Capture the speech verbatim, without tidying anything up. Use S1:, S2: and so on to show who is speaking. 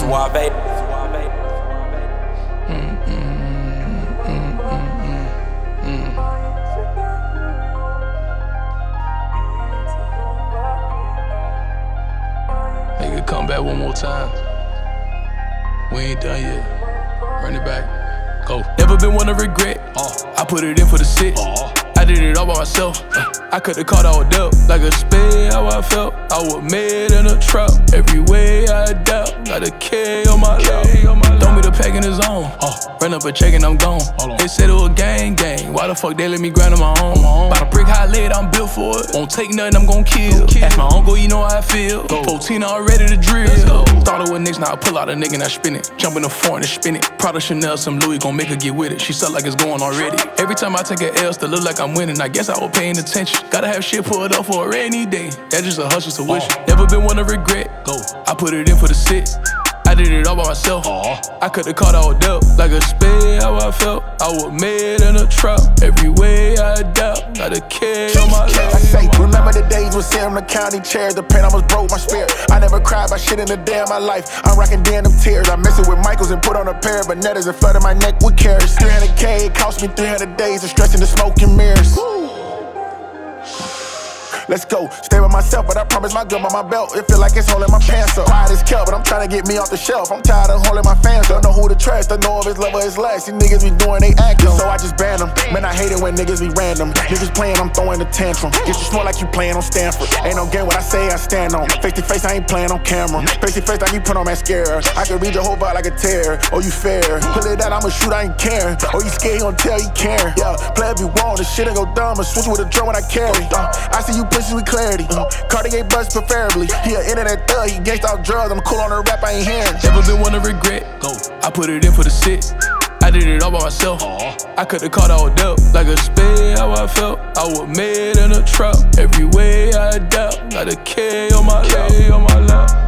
S1: Suave.
S2: Mm, mm, mm, mm, mm, mm. Nigga, come back one more time. We ain't done yet. Run it back. Go. Never been one to regret. Uh, I put it in for the sit. Uh, I did it all by myself. Uh, I cut the card all up like a spade. How I felt. I was made in a trap. Every way I doubt. Got a K on my lap. Throw me the pack in the zone. Uh, run up a check and I'm gone. They said it was gang gang. Why the fuck they let me grind on my own? By the brick high lead, I'm built for it. Won't take nothing, I'm gon' kill. Ask my uncle, you know how I feel. fourteen all ready to drill. Thought it was niggas, now I pull out a nigga and I spin it. Jump in the foreign and spin it. Prada, Chanel, some Louis gon' make her get with it. She suck like it's going already. Every time I take an L, still look like I'm winning. I guess I was paying attention. Gotta have shit pulled up for a rainy day. That's just a hustle, so wish. Never been one to regret. Go. I put it in for the sit. I did it all by myself. I cut the card all up like a spade. How I felt. I was made in a trap. Every way I doubt. Got a K on my lap.
S3: I say, remember the days when sitting on the county chair. The pain almost broke my spirit. I never cried about shit in a day of my life. I'm rocking denim tears. I miss it with Michaels and put on a pair of Bernettas and flooded my neck with carrots. three hundred K, it cost me three hundred days of stressing the smoke and mirrors. Let's go, stay with myself, but I promise my gun by my belt. It feel like it's holding my pants up. Quiet as kept, but I'm trying to get me off the shelf. I'm tired of holding my fans. Don't know who to trust, don't know if it's love or it's less. These niggas be doing they acting, so I just ban them. Man, I hate it when niggas be random. Niggas playing, I'm throwing a tantrum. Get you smell like you playing on Stanford. Ain't no game what I say, I stand on. Face to face, I ain't playing on camera. Face to face, like you put on mascara. I can read your whole vibe like a tear. Oh, you fair. Pull it out, I'ma shoot, I ain't care. Oh, you scared, you gon' tell you care. Yeah, play if you want, this shit ain't go dumb. I switch with a drum when I carry. Uh, I see you pussy with clarity. Uh, Cartier bust preferably. He an internet thug, he gangsta off drugs. I'm cool on the rap, I ain't hearing.
S2: Never been one to regret. Go. I put it in for the sit. I did it all by myself. I cut the card all up like a spade. How I felt. I was made in a trap. Every way I doubt. Got a K on my lap.